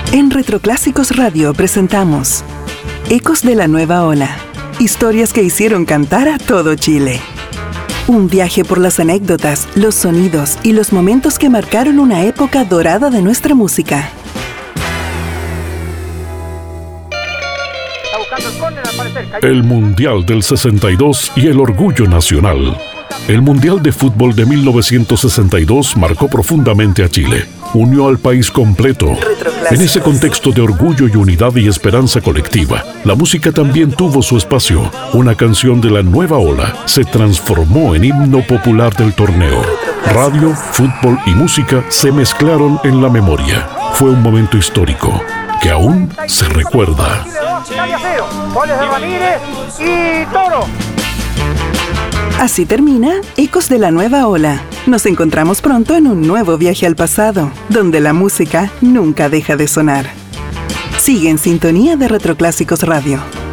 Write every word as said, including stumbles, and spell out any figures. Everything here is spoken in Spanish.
En Retroclásicos Radio presentamos Ecos de la Nueva Ola. Historias que hicieron cantar a todo Chile. Un viaje por las anécdotas, los sonidos y los momentos que marcaron una época dorada de nuestra música. El Mundial del sesenta y dos y el orgullo nacional. El Mundial de Fútbol de mil novecientos sesenta y dos marcó profundamente a Chile. Unió al país completo. En ese contexto de orgullo y unidad y esperanza colectiva, la música también tuvo su espacio. Una canción de la nueva ola se transformó en himno popular del torneo. Radio, fútbol y música se mezclaron en la memoria. Fue un momento histórico que aún se recuerda. Goles de Ramírez y Toro. Así termina Ecos de la Nueva Ola. Nos encontramos pronto en un nuevo viaje al pasado, donde la música nunca deja de sonar. Sigue en sintonía de Retroclásicos Radio.